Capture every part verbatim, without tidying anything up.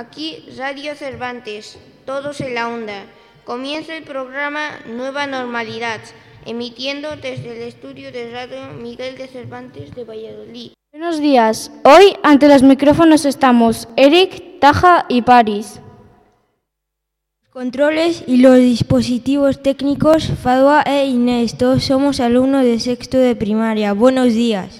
Aquí Radio Cervantes, todos en la onda. Comienza el programa Nueva Normalidad, emitiendo desde el estudio de Radio Miguel de Cervantes de Valladolid. Buenos días. Hoy ante los micrófonos estamos Eric, Taja y Paris. Controles y los dispositivos técnicos, Fadua e Inés. Todos somos alumnos de sexto de primaria. Buenos días.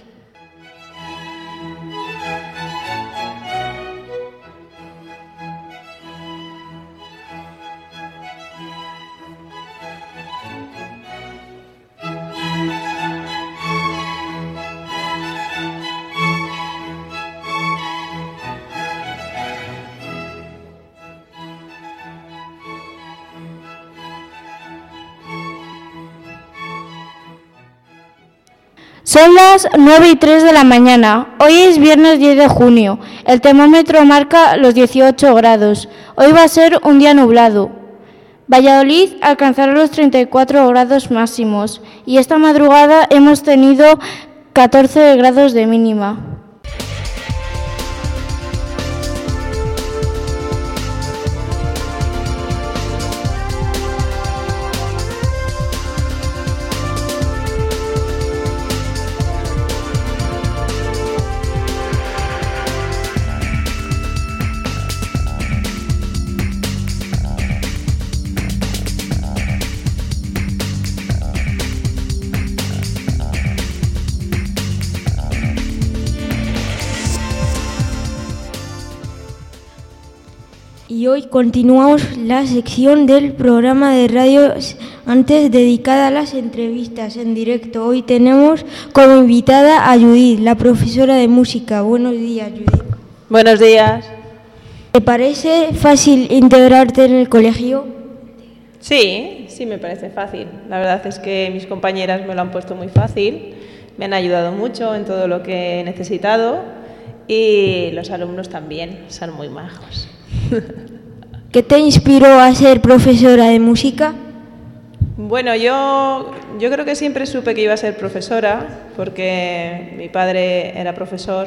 Son las nueve y tres de la mañana. Hoy es viernes diez de junio. El termómetro marca los dieciocho grados. Hoy va a ser un día nublado. Valladolid alcanzará los treinta y cuatro grados máximos y esta madrugada hemos tenido catorce grados de mínima. Y hoy continuamos la sección del programa de radio antes dedicada a las entrevistas en directo. Hoy tenemos como invitada a Judith, la profesora de música. Buenos días, Judith. Buenos días. ¿Te parece fácil integrarte en el colegio? Sí, sí me parece fácil. La verdad es que mis compañeras me lo han puesto muy fácil, me han ayudado mucho en todo lo que he necesitado y los alumnos también son muy majos. ¿Qué te inspiró a ser profesora de música? Bueno, yo, yo creo que siempre supe que iba a ser profesora porque mi padre era profesor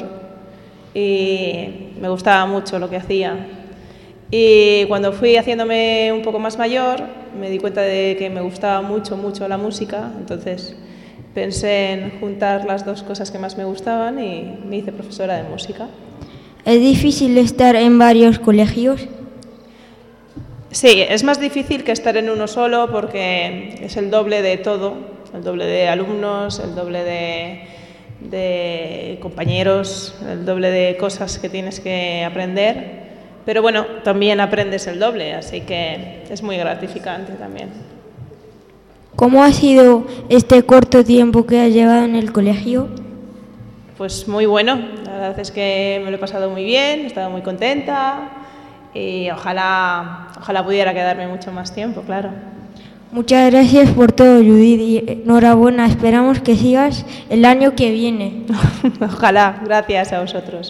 y me gustaba mucho lo que hacía. Y cuando fui haciéndome un poco más mayor me di cuenta de que me gustaba mucho, mucho la música, entonces pensé en juntar las dos cosas que más me gustaban y me hice profesora de música. ¿Es difícil estar en varios colegios? Sí, es más difícil que estar en uno solo porque es el doble de todo, el doble de alumnos, el doble de, de compañeros, el doble de cosas que tienes que aprender, pero bueno, también aprendes el doble, así que es muy gratificante también. ¿Cómo ha sido este corto tiempo que has llevado en el colegio? Pues muy bueno, la verdad es que me lo he pasado muy bien, he estado muy contenta y ojalá, ojalá pudiera quedarme mucho más tiempo, claro. Muchas gracias por todo, Judith, y enhorabuena, esperamos que sigas el año que viene. Ojalá, gracias a vosotros.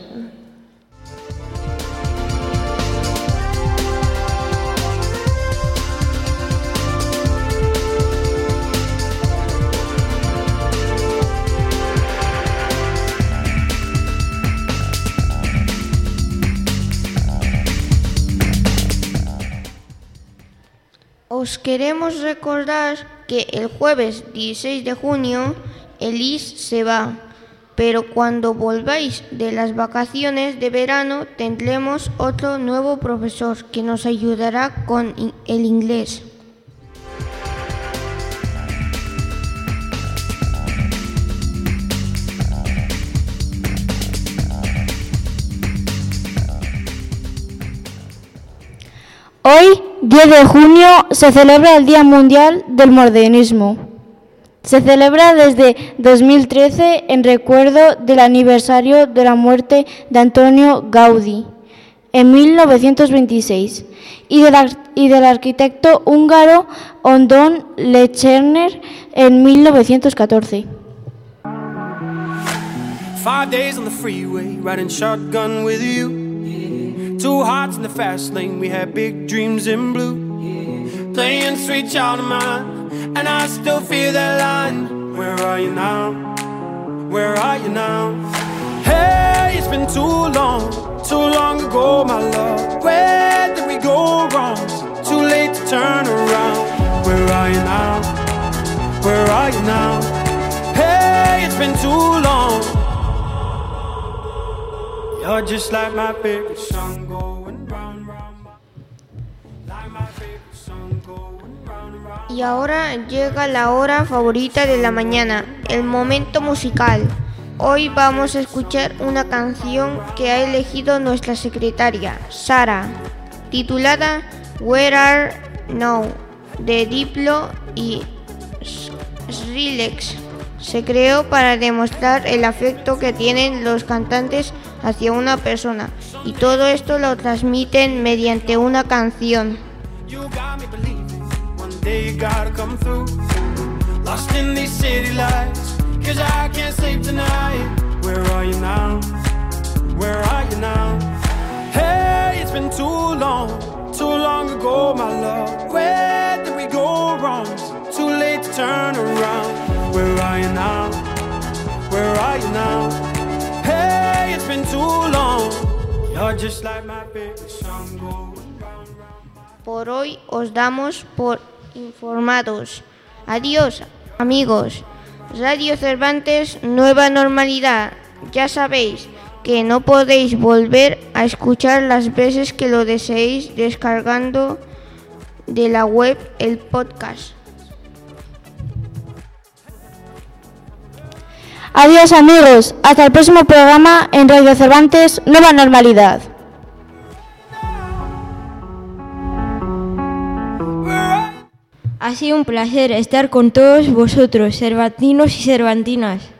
Os queremos recordar que el jueves dieciséis de junio el I S se va, pero cuando volváis de las vacaciones de verano tendremos otro nuevo profesor que nos ayudará con el inglés. Hoy, diez de junio, se celebra el Día Mundial del Modernismo. Se celebra desde dos mil trece en recuerdo del aniversario de la muerte de Antonio Gaudí en mil novecientos veintiséis y del, y del arquitecto húngaro Anton Lechner en mil novecientos catorce. Five days on the freeway, riding shotgun with you. Two hearts in the fast lane, we had big dreams in blue. Playing sweet child of mine, and I still feel that line. Where are you now? Where are you now? Hey, it's been too long too long ago, my love. Where did we go wrong? Too late to turn around. Where are you now? Where are you now? Hey, it's been too long. You're just like my favorite song going round, round. Like my favorite song going round, round. Y ahora llega la hora favorita de la mañana, el momento musical. Hoy vamos a escuchar una canción que ha elegido nuestra secretaria, Sara, titulada Where Are Now, de Diplo y Skrillex. Se creó para demostrar el afecto que tienen los cantantes hacia una persona, y todo esto lo transmiten mediante una canción. You got me believing one day you gotta come through. Lost in these city lights, cause I can't sleep tonight. Where are you now? Where are you now? Hey, it's been too long, too long ago, my love. Where did we go wrong? Too late to turn around. Where are you now? Where are you now? Hey, it's been too long. You're just like my favorite song going round, round. Por hoy os damos por informados. Adiós, amigos. Radio Cervantes, nueva normalidad. Ya sabéis que no podéis volver a escuchar las veces que lo deseéis descargando de la web el podcast. Adiós, amigos. Hasta el próximo programa en Radio Cervantes, nueva normalidad. Ha sido un placer estar con todos vosotros, cervantinos y cervantinas.